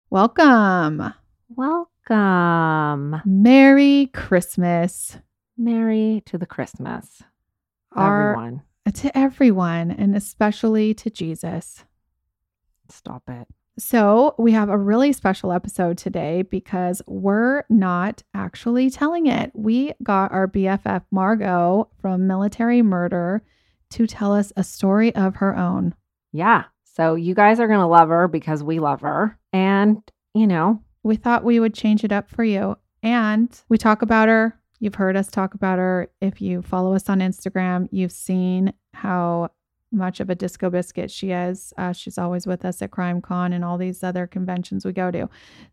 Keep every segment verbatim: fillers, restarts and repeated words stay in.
Welcome. Welcome. Merry Christmas. Merry to the Christmas. Our, Everyone. To everyone, and especially to Jesus. Stop it. So we have a really special episode today because we're not actually telling it. We got our B F F Margot from Military Murder to tell us a story of her own. Yeah. So you guys are going to love her because we love her. And, you know, we thought we would change it up for you. And we talk about her. You've heard us talk about her. If you follow us on Instagram, you've seen how much of a disco biscuit she is. Uh, she's always with us at Crime Con and all these other conventions we go to.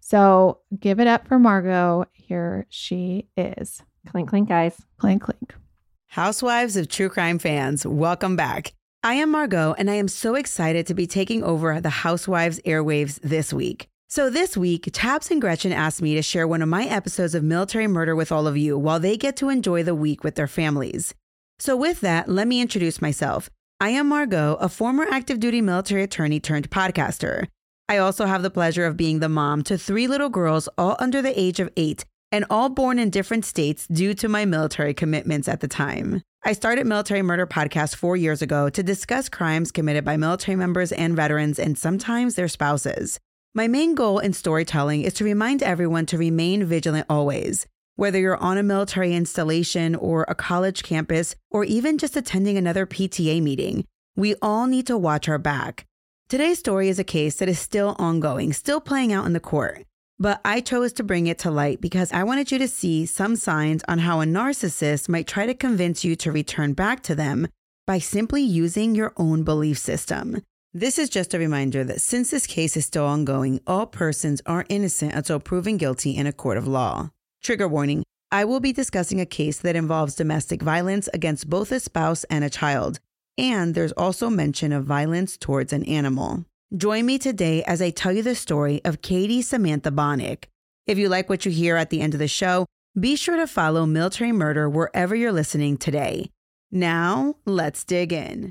So give it up for Margot. Here she is. Clink, clink, guys. Clink, clink. Housewives of True Crime fans, welcome back. I am Margot, and I am so excited to be taking over the Housewives airwaves this week. So this week, Tabs and Gretchen asked me to share one of my episodes of Military Murder with all of you while they get to enjoy the week with their families. So with that, let me introduce myself. I am Margot, a former active duty military attorney turned podcaster. I also have the pleasure of being the mom to three little girls, all under the age of eight, and all born in different states due to my military commitments at the time. I started Military Murder Podcast four years ago to discuss crimes committed by military members and veterans and sometimes their spouses. My main goal in storytelling is to remind everyone to remain vigilant always. Whether you're on a military installation or a college campus, or even just attending another P T A meeting, we all need to watch our back. Today's story is a case that is still ongoing, still playing out in the court. But I chose to bring it to light because I wanted you to see some signs on how a narcissist might try to convince you to return back to them by simply using your own belief system. This is just a reminder that since this case is still ongoing, all persons are innocent until proven guilty in a court of law. Trigger warning, I will be discussing a case that involves domestic violence against both a spouse and a child, and there's also mention of violence towards an animal. Join me today as I tell you the story of Katie Samantha Bonnick. If you like what you hear at the end of the show, be sure to follow Military Murder wherever you're listening today. Now, let's dig in.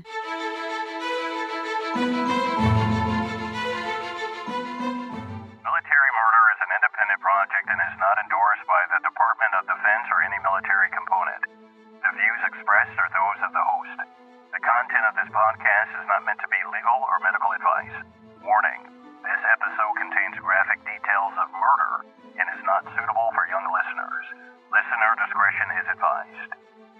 Project and is not endorsed by the Department of Defense or any military component. The views expressed are those of the host. The content of this podcast is not meant to be legal or medical advice. Warning, this episode contains graphic details of murder and is not suitable for young listeners. Listener discretion is advised.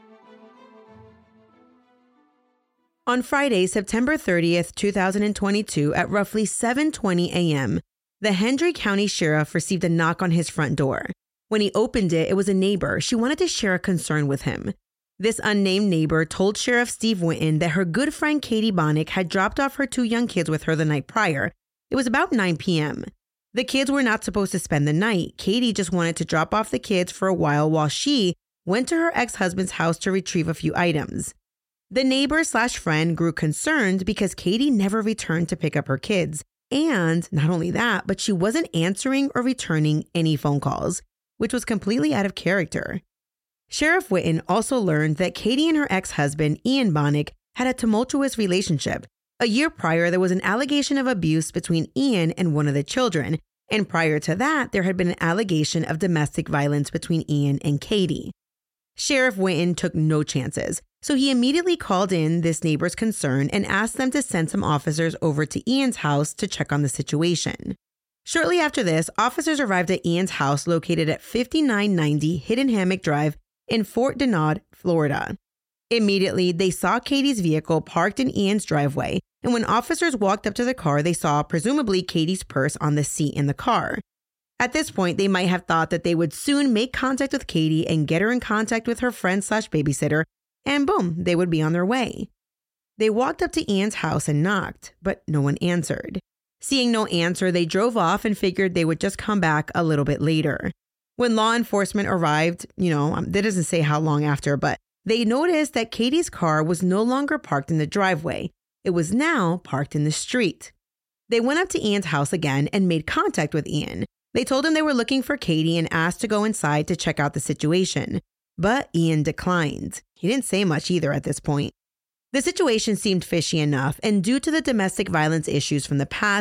On Friday, September thirtieth, twenty twenty-two, at roughly seven twenty a.m., the Hendry County Sheriff received a knock on his front door. When he opened it, it was a neighbor. She wanted to share a concern with him. This unnamed neighbor told Sheriff Steve Winton that her good friend Katie Bonnick had dropped off her two young kids with her the night prior. It was about nine p.m. The kids were not supposed to spend the night. Katie just wanted to drop off the kids for a while while she went to her ex-husband's house to retrieve a few items. The neighbor slash friend grew concerned because Katie never returned to pick up her kids. And not only that, but she wasn't answering or returning any phone calls, which was completely out of character. Sheriff Winton also learned that Katie and her ex-husband, Ian Bonnick, had a tumultuous relationship. A year prior, there was an allegation of abuse between Ian and one of the children. And prior to that, there had been an allegation of domestic violence between Ian and Katie. Sheriff Winton took no chances. So he immediately called in this neighbor's concern and asked them to send some officers over to Ian's house to check on the situation. Shortly after this, officers arrived at Ian's house located at fifty-nine ninety Hidden Hammock Drive in Fort Denard, Florida. Immediately, they saw Katie's vehicle parked in Ian's driveway, and when officers walked up to the car, they saw presumably Katie's purse on the seat in the car. At this point, they might have thought that they would soon make contact with Katie and get her in contact with her friend slash babysitter, and boom, they would be on their way. They walked up to Ian's house and knocked, but no one answered. Seeing no answer, they drove off and figured they would just come back a little bit later. When law enforcement arrived, you know, that doesn't say how long after, but they noticed that Katie's car was no longer parked in the driveway. It was now parked in the street. They went up to Ian's house again and made contact with Ian. They told him they were looking for Katie and asked to go inside to check out the situation. But Ian declined. He didn't say much either at this point. The situation seemed fishy enough, and due to the domestic violence issues from the past,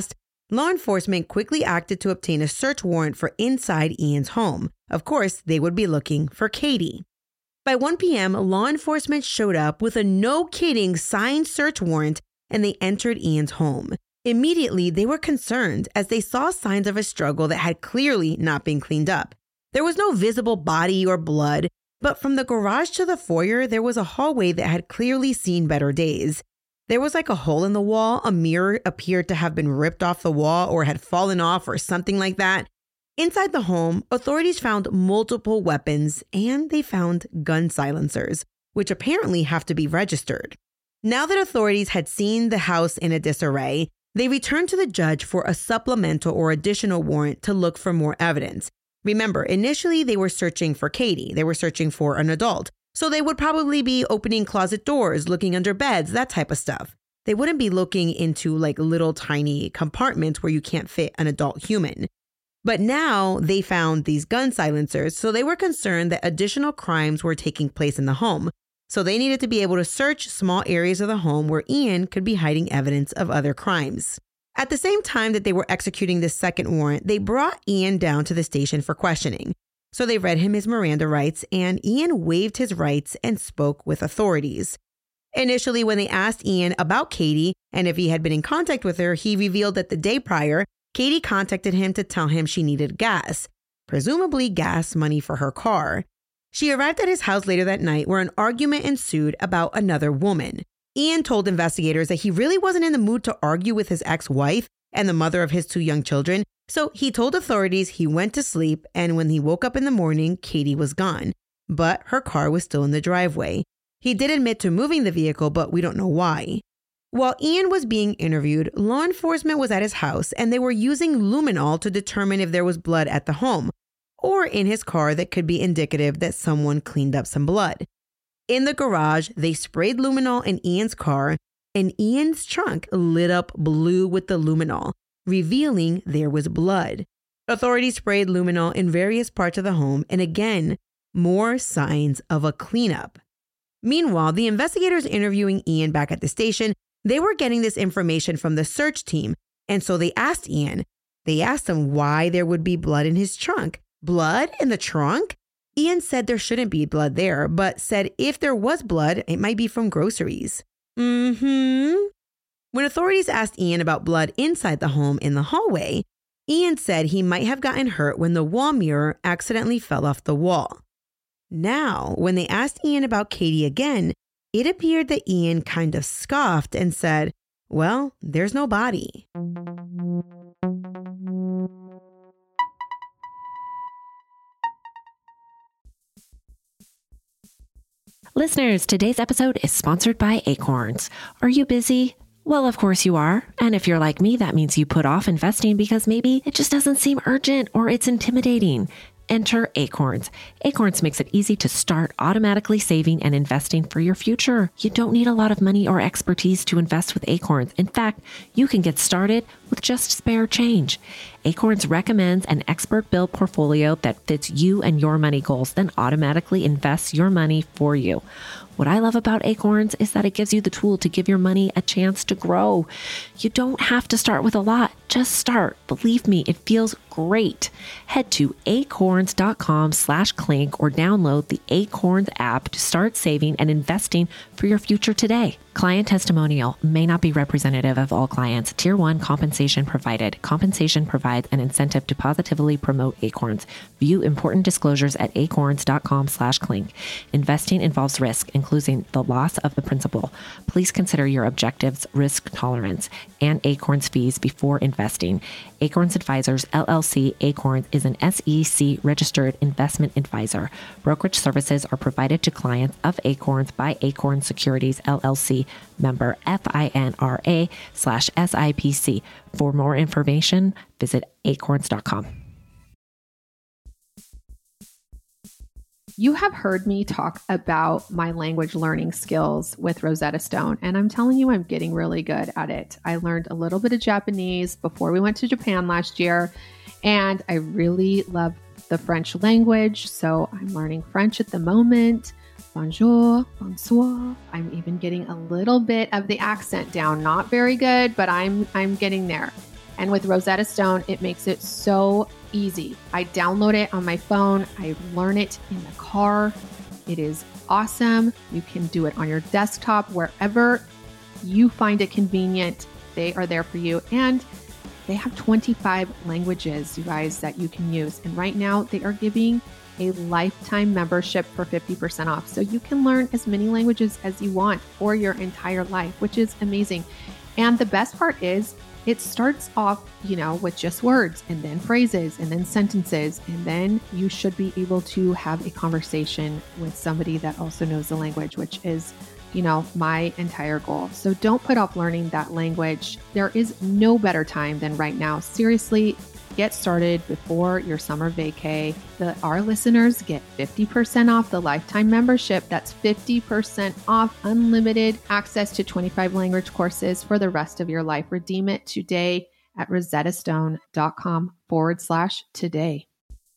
Law enforcement quickly acted to obtain a search warrant for inside Ian's home. Of course, they would be looking for Katie. By one p.m., law enforcement showed up with a no-kidding signed search warrant and they entered Ian's home. Immediately, they were concerned as they saw signs of a struggle that had clearly not been cleaned up. There was no visible body or blood, but from the garage to the foyer, there was a hallway that had clearly seen better days. There was like a hole in the wall. A mirror appeared to have been ripped off the wall or had fallen off or something like that. Inside the home, authorities found multiple weapons and they found gun silencers, which apparently have to be registered. Now that authorities had seen the house in a disarray, they returned to the judge for a supplemental or additional warrant to look for more evidence. Remember, initially they were searching for Katie. They were searching for an adult. So they would probably be opening closet doors, looking under beds, that type of stuff. They wouldn't be looking into like little tiny compartments where you can't fit an adult human. But now they found these gun silencers, so they were concerned that additional crimes were taking place in the home. So they needed to be able to search small areas of the home where Ian could be hiding evidence of other crimes. At the same time that they were executing this second warrant, they brought Ian down to the station for questioning. So they read him his Miranda rights, and Ian waived his rights and spoke with authorities. Initially, when they asked Ian about Katie and if he had been in contact with her, he revealed that the day prior, Katie contacted him to tell him she needed gas, presumably gas money for her car. She arrived at his house later that night where an argument ensued about another woman. Ian told investigators that he really wasn't in the mood to argue with his ex-wife and the mother of his two young children, so he told authorities he went to sleep, and when he woke up in the morning, Katie was gone, but her car was still in the driveway. He did admit to moving the vehicle, but we don't know why. While Ian was being interviewed, law enforcement was at his house and they were using luminol to determine if there was blood at the home or in his car that could be indicative that someone cleaned up some blood. In the garage, they sprayed luminol in Ian's car and Ian's trunk lit up blue with the luminol, revealing there was blood. Authorities sprayed luminol in various parts of the home and again, more signs of a cleanup. Meanwhile, the investigators interviewing Ian back at the station, they were getting this information from the search team, and so they asked Ian. They asked him why there would be blood in his trunk. Blood in the trunk? Ian said there shouldn't be blood there, but said if there was blood, it might be from groceries. Mm-hmm. When authorities asked Ian about blood inside the home in the hallway, Ian said he might have gotten hurt when the wall mirror accidentally fell off the wall. Now, when they asked Ian about Katie again, it appeared that Ian kind of scoffed and said, well, there's no body. Listeners, today's episode is sponsored by Acorns. Are you busy? Well, of course you are. And if you're like me, that means you put off investing because maybe it just doesn't seem urgent or it's intimidating. Enter Acorns. Acorns makes it easy to start automatically saving and investing for your future. You don't need a lot of money or expertise to invest with Acorns. In fact, you can get started with just spare change. Acorns recommends an expert-built portfolio that fits you and your money goals, then automatically invests your money for you. What I love about Acorns is that it gives you the tool to give your money a chance to grow. You don't have to start with a lot. Just start. Believe me, it feels great. Head to acorns.com slash clink or download the Acorns app to start saving and investing for your future today. Client testimonial may not be representative of all clients. Tier one compensation provided. Compensation provides an incentive to positively promote Acorns. View important disclosures at acorns.com slash clink. Investing involves risk, including the loss of the principal. Please consider your objectives, risk tolerance, and Acorns fees before investing. Acorns Advisors, L L C. Acorns is an S E C registered investment advisor. Brokerage services are provided to clients of Acorns by Acorns Securities, L L C, member FINRA slash SIPC. For more information, visit acorns dot com. You have heard me talk about my language learning skills with Rosetta Stone, and I'm telling you, I'm getting really good at it. I learned a little bit of Japanese before we went to Japan last year, and I really love the French language, so I'm learning French at the moment. Bonjour, bonsoir. I'm even getting a little bit of the accent down. Not very good, but I'm I'm getting there. And with Rosetta Stone, it makes it so easy. I download it on my phone. I learn it in the car. It is awesome. You can do it on your desktop, wherever you find it convenient. They are there for you. And they have twenty-five languages, you guys, that you can use. And right now they are giving a lifetime membership for fifty percent off. So you can learn as many languages as you want for your entire life, which is amazing. And the best part is it starts off, you know, with just words and then phrases and then sentences. And then you should be able to have a conversation with somebody that also knows the language, which is, you know, my entire goal. So don't put off learning that language. There is no better time than right now. Seriously, get started before your summer vacay. The, our listeners get fifty percent off the lifetime membership. That's fifty percent off unlimited access to twenty-five language courses for the rest of your life. Redeem it today at rosettastone.com forward slash today.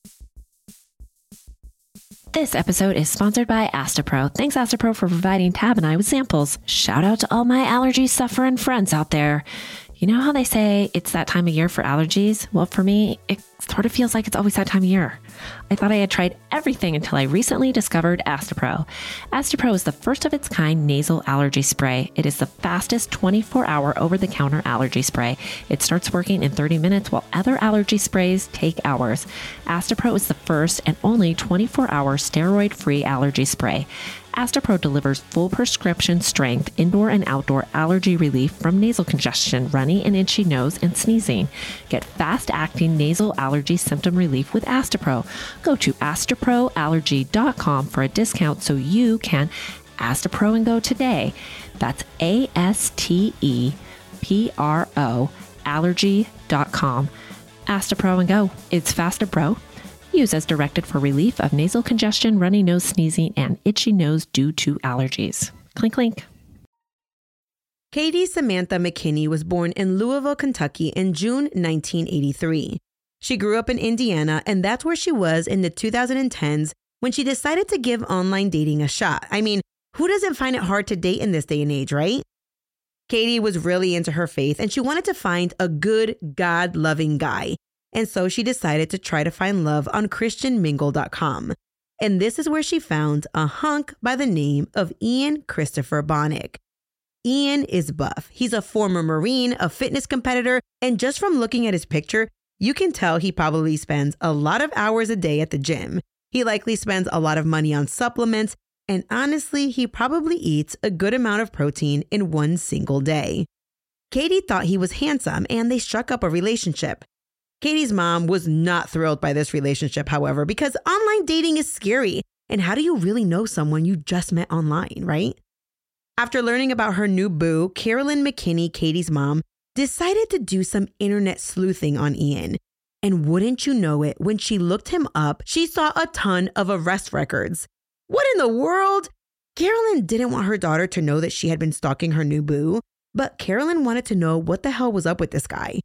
This episode is sponsored by Astepro. Thanks, Astepro, for providing Tab and I with samples. Shout out to all my allergy suffering friends out there. You know how they say it's that time of year for allergies? Well, for me, it sort of feels like it's always that time of year. I thought I had tried everything until I recently discovered Astepro. Astepro is the first of its kind nasal allergy spray. It is the fastest twenty-four hour over-the-counter allergy spray. It starts working in thirty minutes while other allergy sprays take hours. Astepro is the first and only twenty-four hour steroid-free allergy spray. Astepro delivers full prescription strength indoor and outdoor allergy relief from nasal congestion, runny and itchy nose, and sneezing. Get fast-acting nasal allergy symptom relief with Astepro. Go to astepro allergy dot com for a discount so you can Astepro and go today. That's A S T E P R O allergy dot com. Astepro and go. It's Fastepro. Use as directed for relief of nasal congestion, runny nose, sneezing, and itchy nose due to allergies. Clink, clink. Katie Samantha McKinney was born in Louisville, Kentucky in June nineteen eighty-three. She grew up in Indiana, and that's where she was in the twenty tens when she decided to give online dating a shot. I mean, who doesn't find it hard to date in this day and age, right? Katie was really into her faith, and she wanted to find a good, God-loving guy. And so she decided to try to find love on Christian Mingle dot com. And this is where she found a hunk by the name of Ian Christopher Bonnick. Ian is buff. He's a former Marine, a fitness competitor, and just from looking at his picture, you can tell he probably spends a lot of hours a day at the gym. He likely spends a lot of money on supplements, and honestly, he probably eats a good amount of protein in one single day. Katie thought he was handsome, and they struck up a relationship. Katie's mom was not thrilled by this relationship, however, because online dating is scary. And how do you really know someone you just met online, right? After learning about her new boo, Carolyn McKinney, Katie's mom, decided to do some internet sleuthing on Ian. And wouldn't you know it, when she looked him up, she saw a ton of arrest records. What in the world? Carolyn didn't want her daughter to know that she had been stalking her new boo, but Carolyn wanted to know what the hell was up with this guy.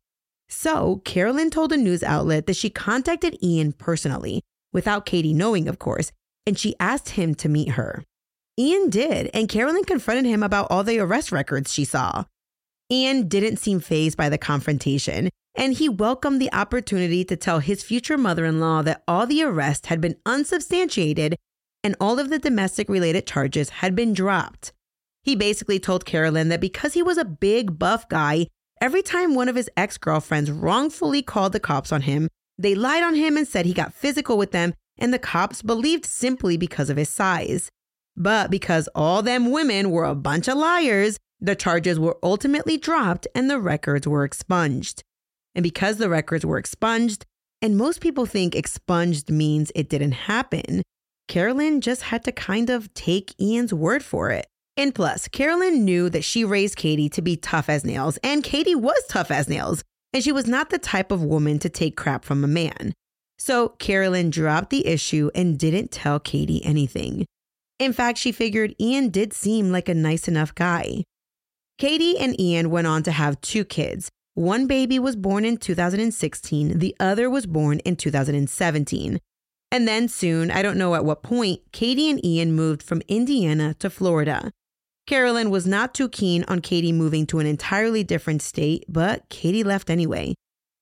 So Carolyn told a news outlet that she contacted Ian personally, without Katie knowing, of course, and she asked him to meet her. Ian did, and Carolyn confronted him about all the arrest records she saw. Ian didn't seem fazed by the confrontation, and he welcomed the opportunity to tell his future mother-in-law that all the arrests had been unsubstantiated and all of the domestic-related charges had been dropped. He basically told Carolyn that because he was a big, buff guy, every time one of his ex-girlfriends wrongfully called the cops on him, they lied on him and said he got physical with them, and the cops believed simply because of his size. But because all them women were a bunch of liars, the charges were ultimately dropped and the records were expunged. And because the records were expunged, and most people think expunged means it didn't happen, Carolyn just had to kind of take Ian's word for it. And plus, Carolyn knew that she raised Katie to be tough as nails, and Katie was tough as nails, and she was not the type of woman to take crap from a man. So Carolyn dropped the issue and didn't tell Katie anything. In fact, she figured Ian did seem like a nice enough guy. Katie and Ian went on to have two kids. One baby was born in two thousand sixteen, the other was born in two thousand seventeen. And then soon, I don't know at what point, Katie and Ian moved from Indiana to Florida. Carolyn was not too keen on Katie moving to an entirely different state, but Katie left anyway.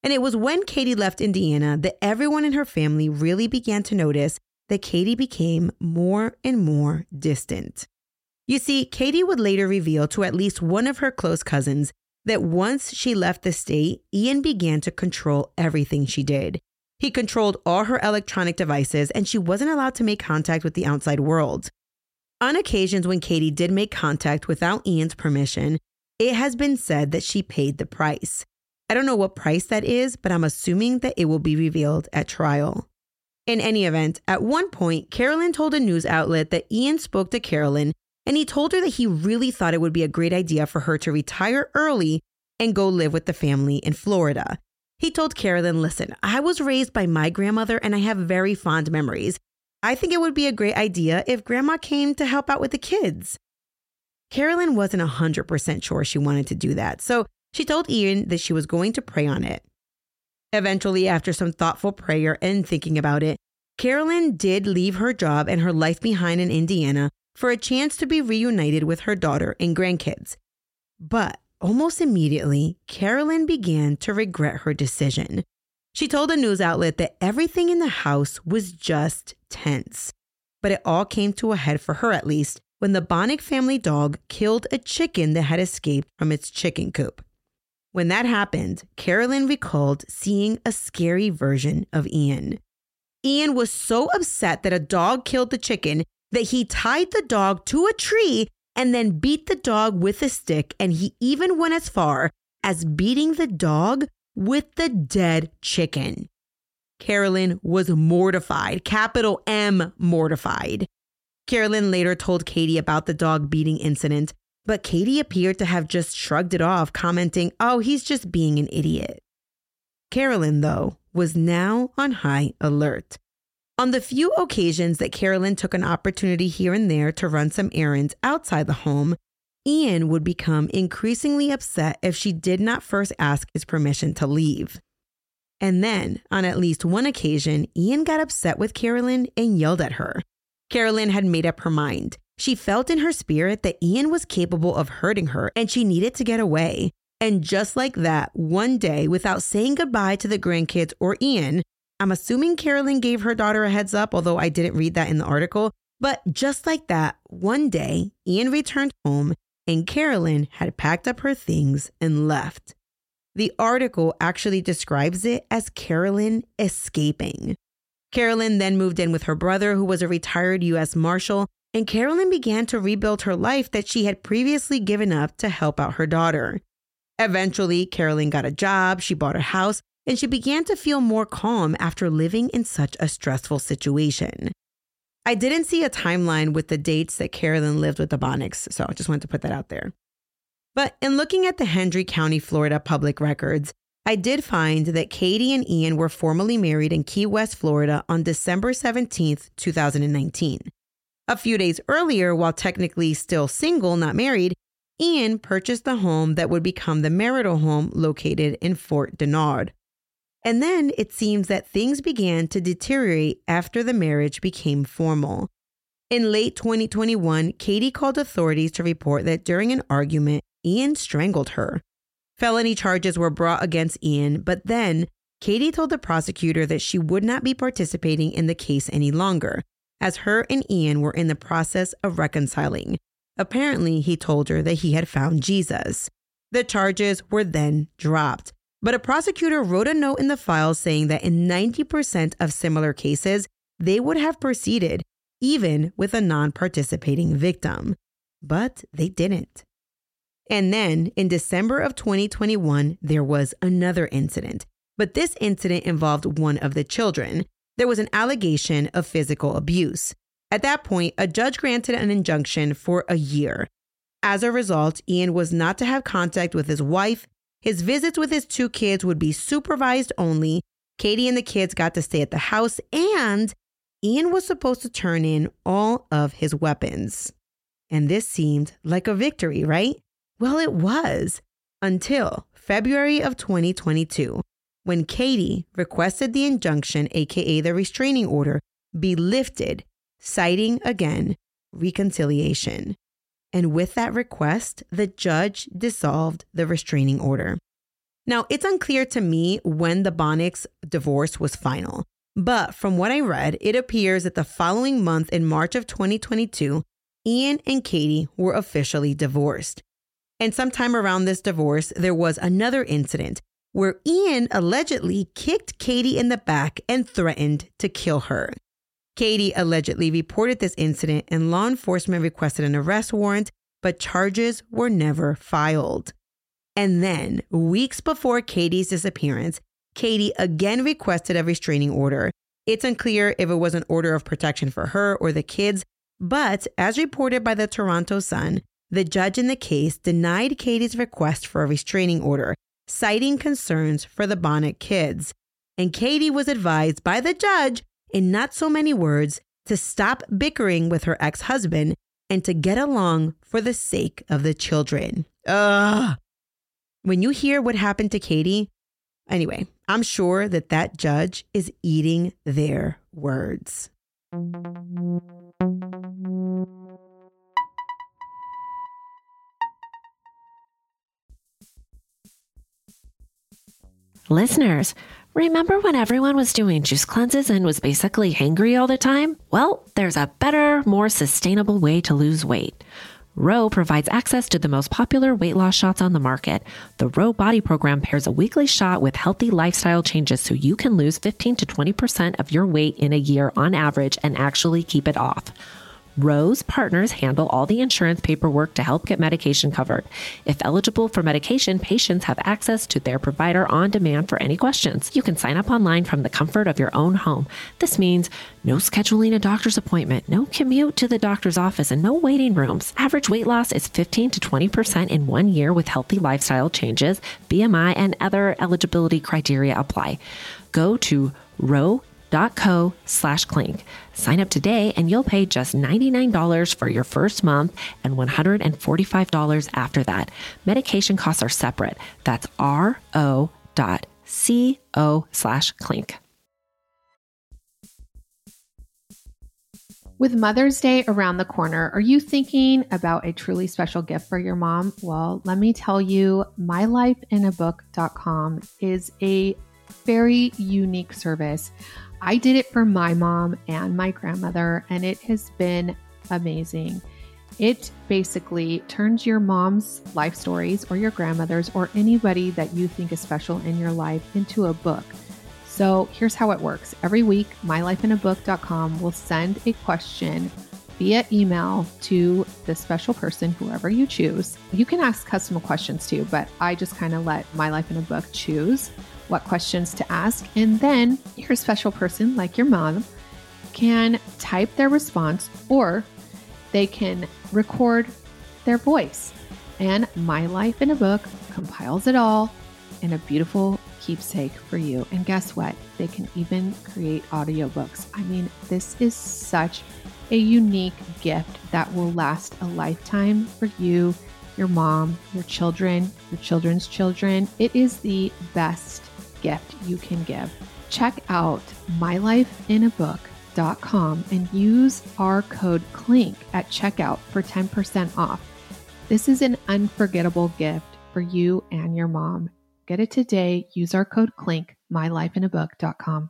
And it was when Katie left Indiana that everyone in her family really began to notice that Katie became more and more distant. You see, Katie would later reveal to at least one of her close cousins that once she left the state, Ian began to control everything she did. He controlled all her electronic devices, and she wasn't allowed to make contact with the outside world. On occasions when Katie did make contact without Ian's permission, it has been said that she paid the price. I don't know what price that is, but I'm assuming that it will be revealed at trial. In any event, at one point, Carolyn told a news outlet that Ian spoke to Carolyn, and he told her that he really thought it would be a great idea for her to retire early and go live with the family in Florida. He told Carolyn, listen, I was raised by my grandmother and I have very fond memories. I think it would be a great idea if grandma came to help out with the kids. Carolyn wasn't one hundred percent sure she wanted to do that, so she told Ian that she was going to pray on it. Eventually, after some thoughtful prayer and thinking about it, Carolyn did leave her job and her life behind in Indiana for a chance to be reunited with her daughter and grandkids. But almost immediately, Carolyn began to regret her decision. She told a news outlet that everything in the house was just tense. But it all came to a head, for her at least, when the Bonnick family dog killed a chicken that had escaped from its chicken coop. When that happened, Carolyn recalled seeing a scary version of Ian. Ian was so upset that a dog killed the chicken that he tied the dog to a tree and then beat the dog with a stick, and he even went as far as beating the dog with the dead chicken. Carolyn was mortified, capital M mortified. Carolyn later told Katie about the dog beating incident, but Katie appeared to have just shrugged it off, commenting, oh, he's just being an idiot. Carolyn, though, was now on high alert. On the few occasions that Carolyn took an opportunity here and there to run some errands outside the home, Ian would become increasingly upset if she did not first ask his permission to leave. And then, on at least one occasion, Ian got upset with Carolyn and yelled at her. Carolyn had made up her mind. She felt in her spirit that Ian was capable of hurting her and she needed to get away. And just like that, one day, without saying goodbye to the grandkids or Ian, I'm assuming Carolyn gave her daughter a heads up, although I didn't read that in the article. But just like that, one day, Ian returned home and Carolyn had packed up her things and left. The article actually describes it as Carolyn escaping. Carolyn then moved in with her brother, who was a retired U S Marshal, and Carolyn began to rebuild her life that she had previously given up to help out her daughter. Eventually, Carolyn got a job, she bought a house, and she began to feel more calm after living in such a stressful situation. I didn't see a timeline with the dates that Carolyn lived with the Bonnicks, so I just wanted to put that out there. But in looking at the Hendry County, Florida public records, I did find that Katie and Ian were formally married in Key West, Florida on December seventeenth, two thousand nineteen. A few days earlier, while technically still single, not married, Ian purchased the home that would become the marital home located in Fort Denard. And then it seems that things began to deteriorate after the marriage became formal. In late twenty twenty-one, Katie called authorities to report that during an argument, Ian strangled her. Felony charges were brought against Ian, but then Katie told the prosecutor that she would not be participating in the case any longer, as her and Ian were in the process of reconciling. Apparently, he told her that he had found Jesus. The charges were then dropped. But a prosecutor wrote a note in the file saying that in ninety percent of similar cases, they would have proceeded, even with a non-participating victim. But they didn't. And then in December of twenty twenty-one, there was another incident. But this incident involved one of the children. There was an allegation of physical abuse. At that point, a judge granted an injunction for a year. As a result, Ian was not to have contact with his wife. His visits with his two kids would be supervised only. Katie and the kids got to stay at the house, and Ian was supposed to turn in all of his weapons. And this seemed like a victory, right? Well, it was, until February of twenty twenty-two, when Katie requested the injunction, aka the restraining order, be lifted, citing again reconciliation. And with that request, the judge dissolved the restraining order. Now, it's unclear to me when the Bonnicks' divorce was final, but from what I read, it appears that the following month in March of twenty twenty-two, Ian and Katie were officially divorced. And sometime around this divorce, there was another incident where Ian allegedly kicked Katie in the back and threatened to kill her. Katie allegedly reported this incident and law enforcement requested an arrest warrant, but charges were never filed. And then, weeks before Katie's disappearance, Katie again requested a restraining order. It's unclear if it was an order of protection for her or the kids, but as reported by the Toronto Sun, the judge in the case denied Katie's request for a restraining order, citing concerns for the Bonnick kids. And Katie was advised by the judge, in not so many words, to stop bickering with her ex-husband and to get along for the sake of the children. Ugh. When you hear what happened to Katie, anyway, I'm sure that that judge is eating their words. Listeners, remember when everyone was doing juice cleanses and was basically hangry all the time? Well, there's a better, more sustainable way to lose weight. Ro provides access to the most popular weight loss shots on the market. The Ro Body Program pairs a weekly shot with healthy lifestyle changes so you can lose fifteen to twenty percent of your weight in a year on average and actually keep it off. Ro's partners handle all the insurance paperwork to help get medication covered. If eligible for medication, patients have access to their provider on demand for any questions. You can sign up online from the comfort of your own home. This means no scheduling a doctor's appointment, no commute to the doctor's office, and no waiting rooms. Average weight loss is fifteen to twenty percent in one year with healthy lifestyle changes. B M I and other eligibility criteria apply. Go to Ro dot co slash clink. Sign up today and you'll pay just ninety-nine dollars for your first month and one hundred forty-five dollars after that. Medication costs are separate. That's ro dot co slash clink. With Mother's Day around the corner, are you thinking about a truly special gift for your mom? Well, let me tell you, my life in a book dot com is a very unique service. I did it for my mom and my grandmother, and it has been amazing. It basically turns your mom's life stories or your grandmother's or anybody that you think is special in your life into a book. So here's how it works. Every week, my life in a book dot com will send a question via email to the special person, whoever you choose. You can ask custom questions too, but I just kind of let My Life in a Book choose what questions to ask. And then your special person, like your mom, can type their response or they can record their voice. And My Life in a Book compiles it all in a beautiful keepsake for you. And guess what? They can even create audiobooks. I mean, this is such a unique gift that will last a lifetime for you, your mom, your children, your children's children. It is the best gift you can give. Check out my life in a book dot com and use our code CLINK at checkout for ten percent off. This is an unforgettable gift for you and your mom. Get it today. Use our code CLINK, my life in a book dot com.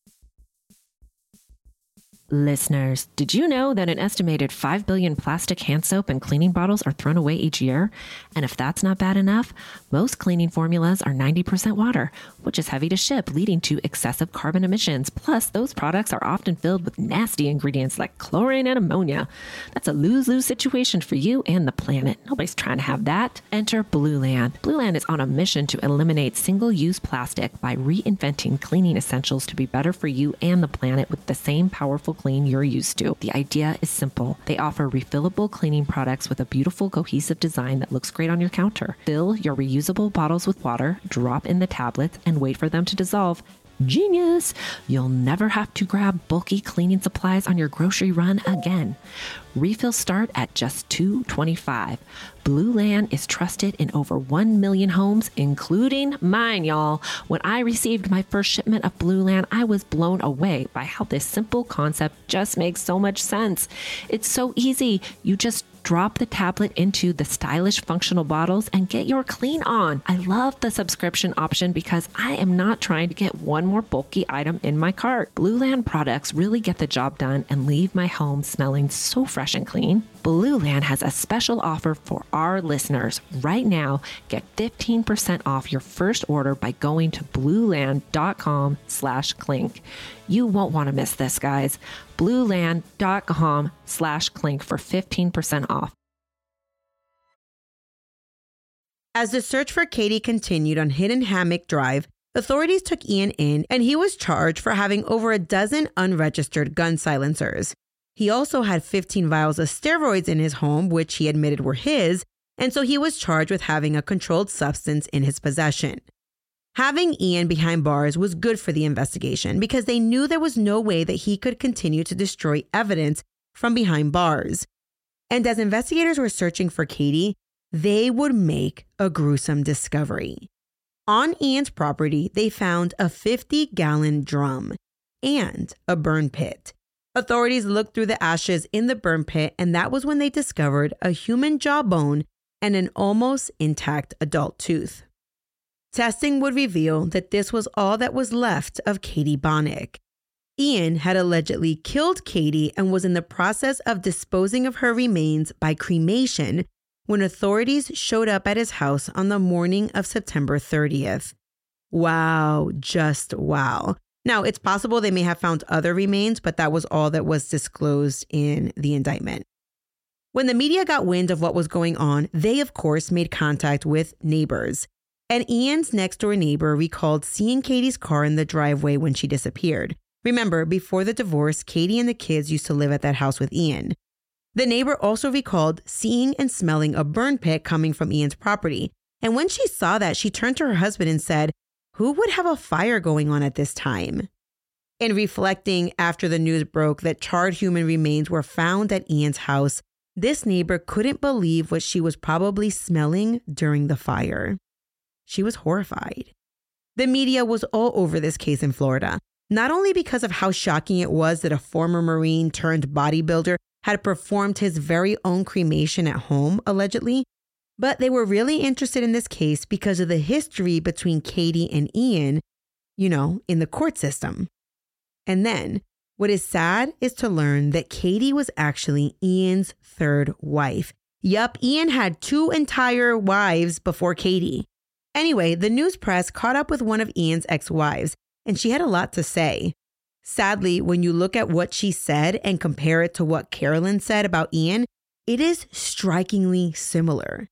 Listeners, did you know that an estimated five billion plastic hand soap and cleaning bottles are thrown away each year? And if that's not bad enough, most cleaning formulas are ninety percent water, which is heavy to ship, leading to excessive carbon emissions. Plus, those products are often filled with nasty ingredients like chlorine and ammonia. That's a lose-lose situation for you and the planet. Nobody's trying to have that. Enter Blueland. Blueland is on a mission to eliminate single-use plastic by reinventing cleaning essentials to be better for you and the planet with the same powerful clean you're used to. The idea is simple. They offer refillable cleaning products with a beautiful cohesive design that looks great on your counter. Fill your reusable bottles with water, drop in the tablets, and wait for them to dissolve. Genius! You'll never have to grab bulky cleaning supplies on your grocery run again. Refills start at just two dollars and twenty-five cents. Blueland is trusted in over one million homes, including mine, y'all. When I received my first shipment of Blueland, I was blown away by how this simple concept just makes so much sense. It's so easy. You just drop the tablet into the stylish functional bottles and get your clean on. I love the subscription option because I am not trying to get one more bulky item in my cart. Blueland products really get the job done and leave my home smelling so fresh and clean. Blueland has a special offer for our listeners. Right now, get fifteen percent off your first order by going to blueland.com slash clink. You won't want to miss this, guys. blueland.com slash clink for fifteen percent off. As the search for Katie continued on Hidden Hammock Drive, authorities took Ian in and he was charged for having over a dozen unregistered gun silencers. He also had fifteen vials of steroids in his home, which he admitted were his, and so he was charged with having a controlled substance in his possession. Having Ian behind bars was good for the investigation because they knew there was no way that he could continue to destroy evidence from behind bars. And as investigators were searching for Katie, they would make a gruesome discovery. On Ian's property, they found a fifty-gallon drum and a burn pit. Authorities looked through the ashes in the burn pit, and that was when they discovered a human jawbone and an almost intact adult tooth. Testing would reveal that this was all that was left of Katie Bonnick. Ian had allegedly killed Katie and was in the process of disposing of her remains by cremation when authorities showed up at his house on the morning of September thirtieth. Wow, just wow. Now, it's possible they may have found other remains, but that was all that was disclosed in the indictment. When the media got wind of what was going on, they, of course, made contact with neighbors. And Ian's next-door neighbor recalled seeing Katie's car in the driveway when she disappeared. Remember, before the divorce, Katie and the kids used to live at that house with Ian. The neighbor also recalled seeing and smelling a burn pit coming from Ian's property. And when she saw that, she turned to her husband and said, "Who would have a fire going on at this time?" In reflecting after the news broke that charred human remains were found at Ian's house, this neighbor couldn't believe what she was probably smelling during the fire. She was horrified. The media was all over this case in Florida, not only because of how shocking it was that a former Marine turned bodybuilder had performed his very own cremation at home, allegedly, but they were really interested in this case because of the history between Katie and Ian, you know, in the court system. And then, what is sad is to learn that Katie was actually Ian's third wife. Yup, Ian had two entire wives before Katie. Anyway, the news press caught up with one of Ian's ex-wives, and she had a lot to say. Sadly, when you look at what she said and compare it to what Carolyn said about Ian, it is strikingly similar.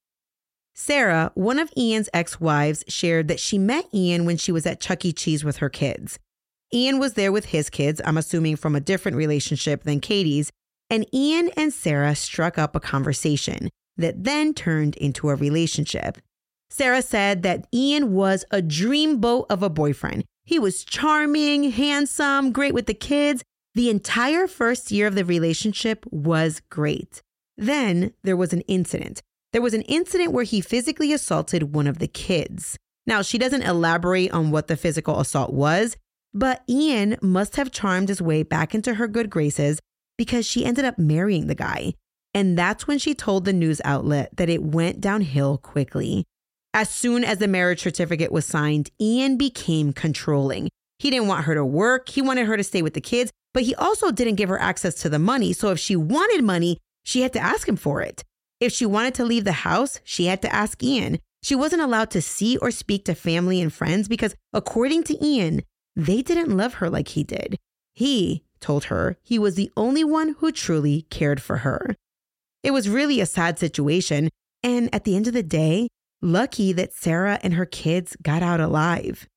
Sarah, one of Ian's ex-wives, shared that she met Ian when she was at Chuck E. Cheese with her kids. Ian was there with his kids, I'm assuming from a different relationship than Katie's, and Ian and Sarah struck up a conversation that then turned into a relationship. Sarah said that Ian was a dreamboat of a boyfriend. He was charming, handsome, great with the kids. The entire first year of the relationship was great. Then there was an incident. There was an incident where he physically assaulted one of the kids. Now, she doesn't elaborate on what the physical assault was, but Ian must have charmed his way back into her good graces because she ended up marrying the guy. And that's when she told the news outlet that it went downhill quickly. As soon as the marriage certificate was signed, Ian became controlling. He didn't want her to work. He wanted her to stay with the kids, but he also didn't give her access to the money. So if she wanted money, she had to ask him for it. If she wanted to leave the house, she had to ask Ian. She wasn't allowed to see or speak to family and friends because, according to Ian, they didn't love her like he did. He told her he was the only one who truly cared for her. It was really a sad situation, and at the end of the day, lucky that Sarah and her kids got out alive.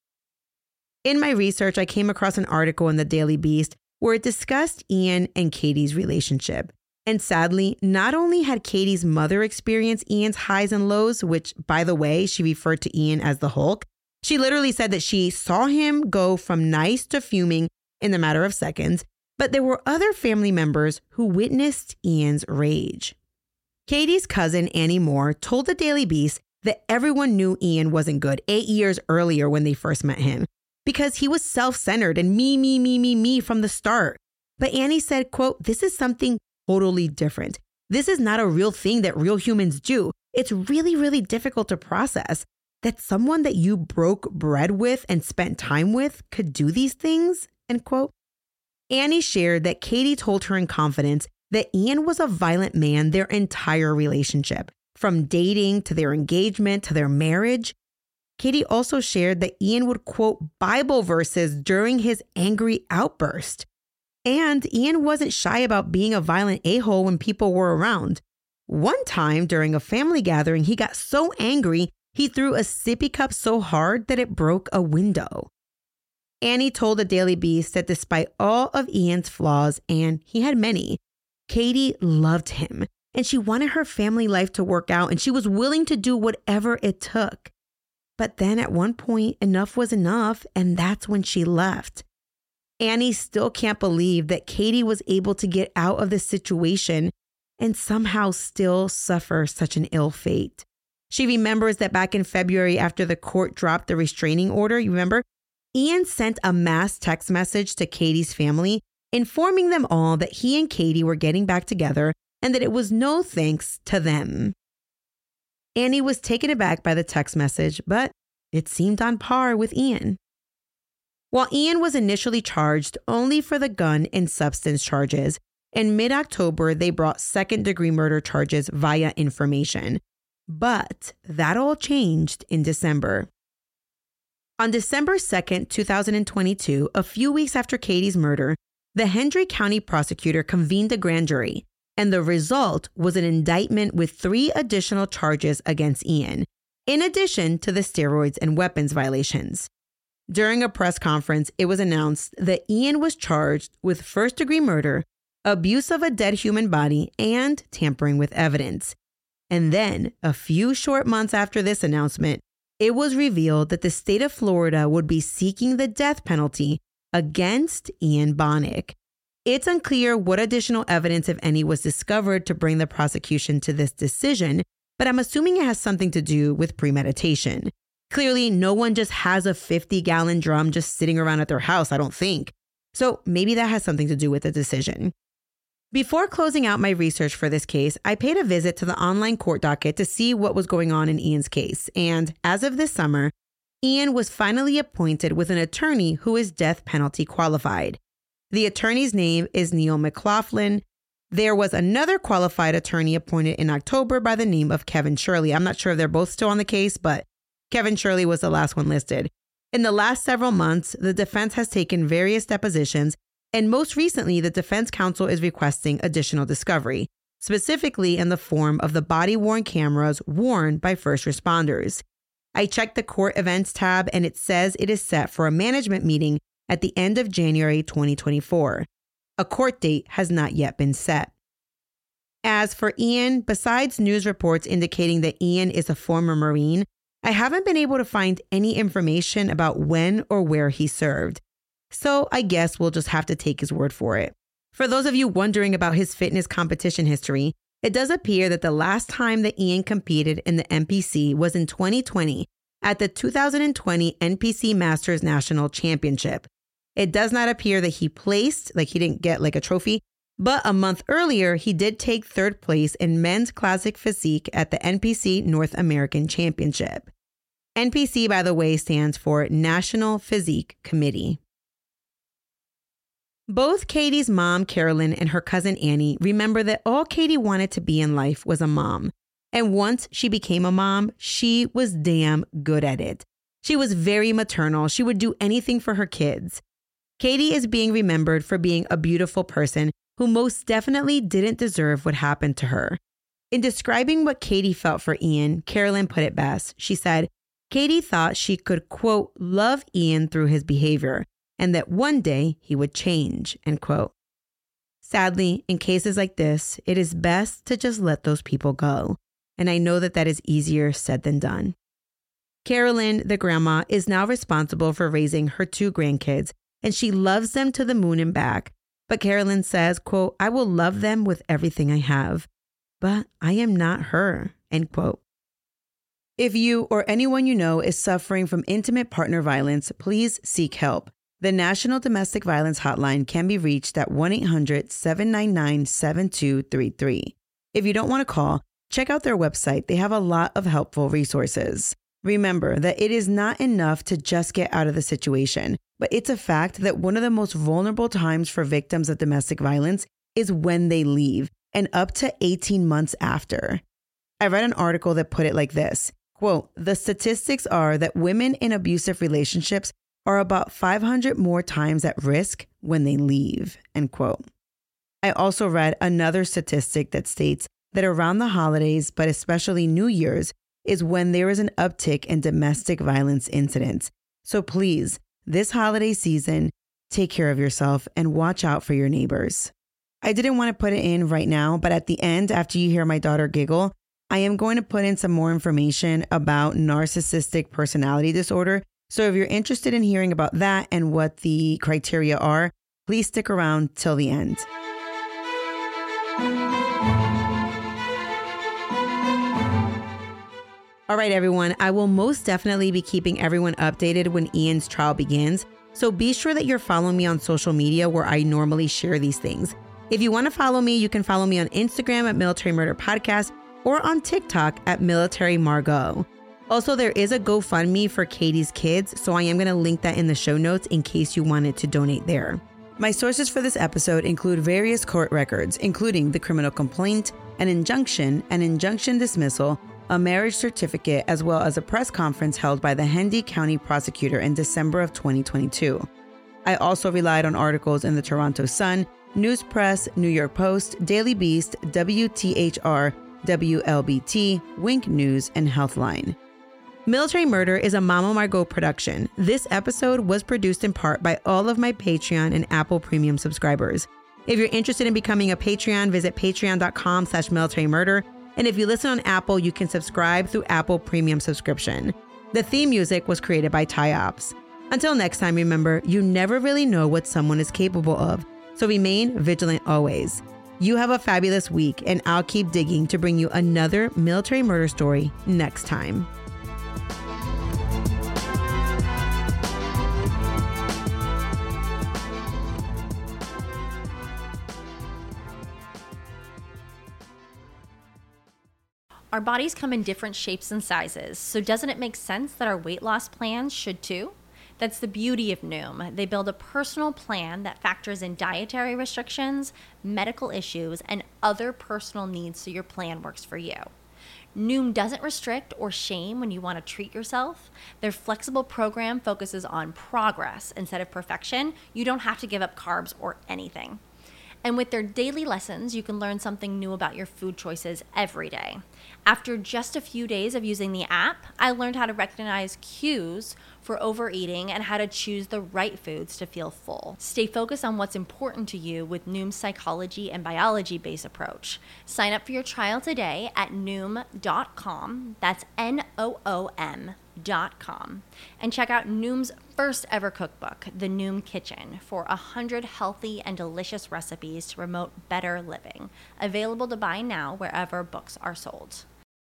In my research, I came across an article in the Daily Beast where it discussed Ian and Katie's relationship. And sadly, not only had Katie's mother experienced Ian's highs and lows, which, by the way, she referred to Ian as the Hulk, she literally said that she saw him go from nice to fuming in the matter of seconds, but there were other family members who witnessed Ian's rage. Katie's cousin, Annie Moore, told the Daily Beast that everyone knew Ian wasn't good eight years earlier when they first met him because he was self-centered and me, me, me, me, me from the start. But Annie said, quote, "This is something totally different. This is not a real thing that real humans do. It's really, really difficult to process that someone that you broke bread with and spent time with could do these things, end quote. Annie shared that Katie told her in confidence that Ian was a violent man their entire relationship, from dating to their engagement to their marriage. Katie also shared that Ian would quote Bible verses during his angry outburst. And Ian wasn't shy about being a violent a-hole when people were around. One time during a family gathering, he got so angry, he threw a sippy cup so hard that it broke a window. Annie told the Daily Beast that despite all of Ian's flaws, and he had many, Katie loved him and she wanted her family life to work out and she was willing to do whatever it took. But then at one point, enough was enough, and that's when she left. Annie still can't believe that Katie was able to get out of this situation and somehow still suffer such an ill fate. She remembers that back in February, after the court dropped the restraining order, you remember, Ian sent a mass text message to Katie's family, informing them all that he and Katie were getting back together and that it was no thanks to them. Annie was taken aback by the text message, but it seemed on par with Ian. While Ian was initially charged only for the gun and substance charges, in mid-October they brought second-degree murder charges via information. But that all changed in December. On December second, two thousand twenty-two, a few weeks after Katie's murder, the Hendry County prosecutor convened a grand jury, and the result was an indictment with three additional charges against Ian, in addition to the steroids and weapons violations. During a press conference, it was announced that Ian was charged with first-degree murder, abuse of a dead human body, and tampering with evidence. And then, a few short months after this announcement, it was revealed that the state of Florida would be seeking the death penalty against Ian Bonig. It's unclear what additional evidence, if any, was discovered to bring the prosecution to this decision, but I'm assuming it has something to do with premeditation. Clearly, no one just has a fifty-gallon drum just sitting around at their house, I don't think. So maybe that has something to do with the decision. Before closing out my research for this case, I paid a visit to the online court docket to see what was going on in Ian's case. And as of this summer, Ian was finally appointed with an attorney who is death penalty qualified. The attorney's name is Neil McLaughlin. There was another qualified attorney appointed in October by the name of Kevin Shirley. I'm not sure if they're both still on the case, but Kevin Shirley was the last one listed. In the last several months, the defense has taken various depositions, and most recently, the defense counsel is requesting additional discovery, specifically in the form of the body-worn cameras worn by first responders. I checked the court events tab, and it says it is set for a management meeting at the end of January twenty twenty-four. A court date has not yet been set. As for Ian, besides news reports indicating that Ian is a former Marine, I haven't been able to find any information about when or where he served. So I guess we'll just have to take his word for it. For those of you wondering about his fitness competition history, it does appear that the last time that Ian competed in the N P C was in twenty twenty at the two thousand twenty N P C Masters National Championship. It does not appear that he placed, like he didn't get like a trophy, but a month earlier, he did take third place in men's classic physique at the N P C North American Championship. N P C, by the way, stands for National Physique Committee. Both Katie's mom, Carolyn, and her cousin Annie remember that all Katie wanted to be in life was a mom. And once she became a mom, she was damn good at it. She was very maternal. She would do anything for her kids. Katie is being remembered for being a beautiful person who most definitely didn't deserve what happened to her. In describing what Katie felt for Ian, Carolyn put it best. She said, Katie thought she could, quote, love Ian through his behavior, and that one day he would change, end quote. Sadly, in cases like this, it is best to just let those people go. And I know that that is easier said than done. Carolyn, the grandma, is now responsible for raising her two grandkids, and she loves them to the moon and back. But Carolyn says, quote, I will love them with everything I have, but I am not her, end quote. If you or anyone you know is suffering from intimate partner violence, please seek help. The National Domestic Violence Hotline can be reached at one eight hundred, seven nine nine, seven two three three. If you don't want to call, check out their website. They have a lot of helpful resources. Remember that it is not enough to just get out of the situation, but it's a fact that one of the most vulnerable times for victims of domestic violence is when they leave, and up to eighteen months after. I read an article that put it like this, quote, "The statistics are that women in abusive relationships are about five hundred more times at risk when they leave," end quote. I also read another statistic that states that around the holidays, but especially New Year's, is when there is an uptick in domestic violence incidents. So please, this holiday season, take care of yourself and watch out for your neighbors. I didn't want to put it in right now, but at the end, after you hear my daughter giggle, I am going to put in some more information about narcissistic personality disorder. So if you're interested in hearing about that and what the criteria are, please stick around till the end. All right, everyone, I will most definitely be keeping everyone updated when Ian's trial begins. So be sure that you're following me on social media where I normally share these things. If you want to follow me, you can follow me on Instagram at Military Murder Podcast or on TikTok at Military Margot. Also, there is a GoFundMe for Katie's kids, so I am going to link that in the show notes in case you wanted to donate there. My sources for this episode include various court records, including the criminal complaint, an injunction, an injunction dismissal, a marriage certificate, as well as a press conference held by the Hendy County prosecutor in December of twenty twenty-two. I also relied on articles in the Toronto Sun, News Press, New York Post, Daily Beast, W T H R, W L B T, Wink News, and Healthline. Military Murder is a Mama Margot production. This episode was produced in part by all of my Patreon and Apple Premium subscribers. If you're interested in becoming a Patreon, visit patreon.com slash military murder. And if you listen on Apple, you can subscribe through Apple Premium subscription. The theme music was created by Ty Ops. Until next time, remember, you never really know what someone is capable of, so remain vigilant always. You have a fabulous week, and I'll keep digging to bring you another military murder story next time. Our bodies come in different shapes and sizes, so doesn't it make sense that our weight loss plans should too? That's the beauty of Noom. They build a personal plan that factors in dietary restrictions, medical issues, and other personal needs so your plan works for you. Noom doesn't restrict or shame when you want to treat yourself. Their flexible program focuses on progress instead of perfection. You don't have to give up carbs or anything. And with their daily lessons, you can learn something new about your food choices every day. After just a few days of using the app, I learned how to recognize cues for overeating and how to choose the right foods to feel full. Stay focused on what's important to you with Noom's psychology and biology-based approach. Sign up for your trial today at noom dot com. That's N O O M dot com. And check out Noom's first ever cookbook, The Noom Kitchen, for one hundred healthy and delicious recipes to promote better living. Available to buy now wherever books are sold.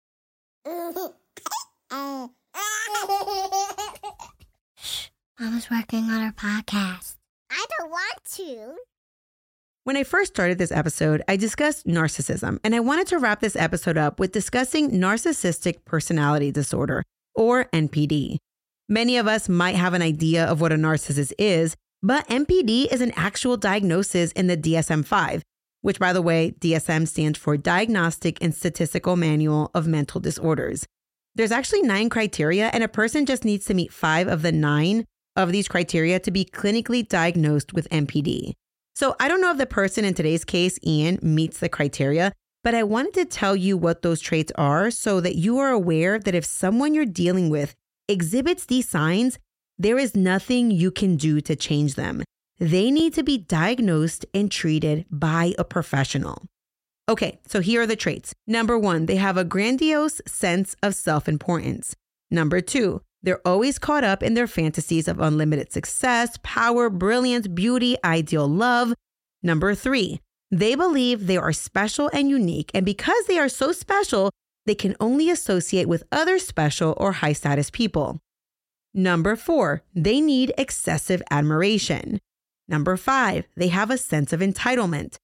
Shh, Mama's working on her podcast. I don't want to. When I first started this episode, I discussed narcissism, and I wanted to wrap this episode up with discussing narcissistic personality disorder, or N P D. Many of us might have an idea of what a narcissist is, but N P D is an actual diagnosis in the D S M five, which, by the way, D S M stands for Diagnostic and Statistical Manual of Mental Disorders. There's actually nine criteria, and a person just needs to meet five of the nine of these criteria to be clinically diagnosed with N P D. So I don't know if the person in today's case, Ian, meets the criteria, but I wanted to tell you what those traits are so that you are aware that if someone you're dealing with exhibits these signs, there is nothing you can do to change them. They need to be diagnosed and treated by a professional. Okay, so here are the traits. Number one, they have a grandiose sense of self-importance. Number two, they're always caught up in their fantasies of unlimited success, power, brilliance, beauty, ideal love. Number three, they believe they are special and unique, and because they are so special, they can only associate with other special or high-status people. Number four, they need excessive admiration. Number five, they have a sense of entitlement.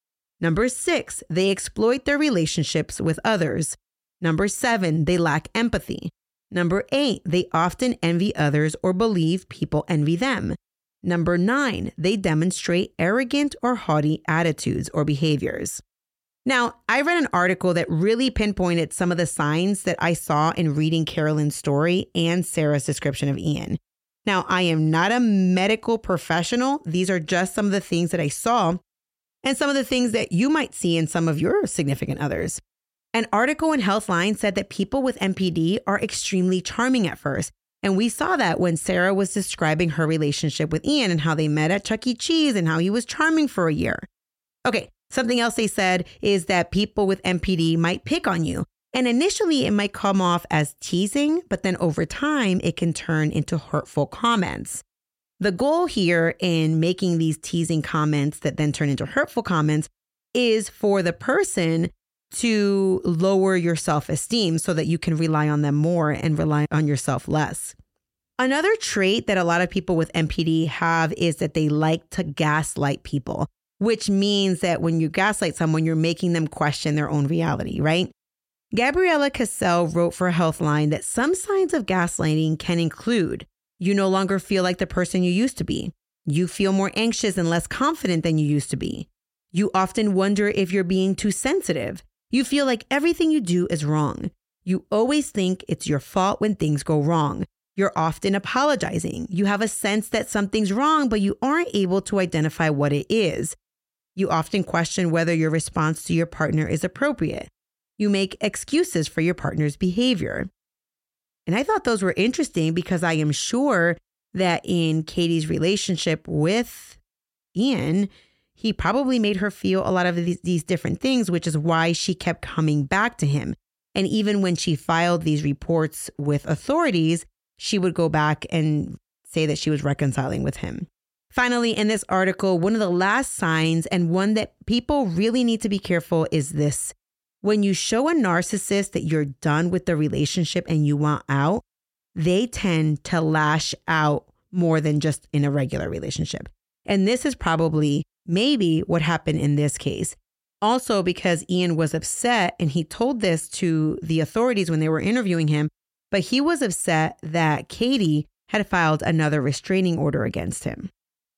Number six, they exploit their relationships with others. Number seven, they lack empathy. Number eight, they often envy others or believe people envy them. Number nine, they demonstrate arrogant or haughty attitudes or behaviors. Now, I read an article that really pinpointed some of the signs that I saw in reading Carolyn's story and Sarah's description of Ian. Now, I am not a medical professional. These are just some of the things that I saw and some of the things that you might see in some of your significant others. An article in Healthline said that people with M P D are extremely charming at first. And we saw that when Sarah was describing her relationship with Ian and how they met at Chuck E. Cheese and how he was charming for a year. Okay, something else they said is that people with M P D might pick on you. And initially it might come off as teasing, but then over time it can turn into hurtful comments. The goal here in making these teasing comments that then turn into hurtful comments is for the person to lower your self-esteem so that you can rely on them more and rely on yourself less. Another trait that a lot of people with M P D have is that they like to gaslight people, which means that when you gaslight someone, you're making them question their own reality, right? Gabriella Cassell wrote for Healthline that some signs of gaslighting can include you no longer feel like the person you used to be. You feel more anxious and less confident than you used to be. You often wonder if you're being too sensitive. You feel like everything you do is wrong. You always think it's your fault when things go wrong. You're often apologizing. You have a sense that something's wrong, but you aren't able to identify what it is. You often question whether your response to your partner is appropriate. You make excuses for your partner's behavior. And I thought those were interesting because I am sure that in Katie's relationship with Ian, he probably made her feel a lot of these, these different things, which is why she kept coming back to him. And even when she filed these reports with authorities, she would go back and say that she was reconciling with him. Finally, in this article, one of the last signs and one that people really need to be careful is this. When you show a narcissist that you're done with the relationship and you want out, they tend to lash out more than just in a regular relationship. And this is probably maybe what happened in this case. Also, because Ian was upset and he told this to the authorities when they were interviewing him, but he was upset that Katie had filed another restraining order against him.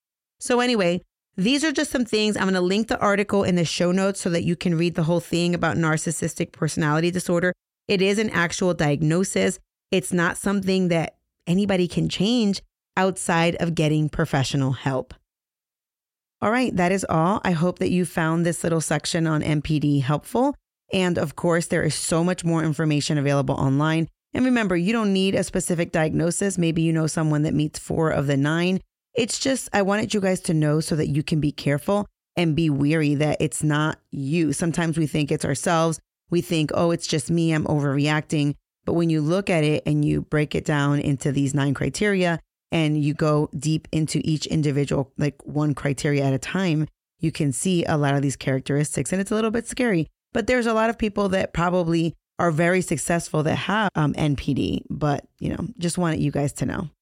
So anyway, these are just some things. I'm going to link the article in the show notes so that you can read the whole thing about narcissistic personality disorder. It is an actual diagnosis. It's not something that anybody can change outside of getting professional help. All right, that is all. I hope that you found this little section on M P D helpful. And of course, there is so much more information available online. And remember, you don't need a specific diagnosis. Maybe you know someone that meets four of the nine. It's just, I wanted you guys to know so that you can be careful and be wary that it's not you. Sometimes we think it's ourselves. We think, oh, it's just me. I'm overreacting. But when you look at it and you break it down into these nine criteria and you go deep into each individual, like one criteria at a time, you can see a lot of these characteristics. And it's a little bit scary. But there's a lot of people that probably are very successful that have um, N P D. But, you know, just wanted you guys to know.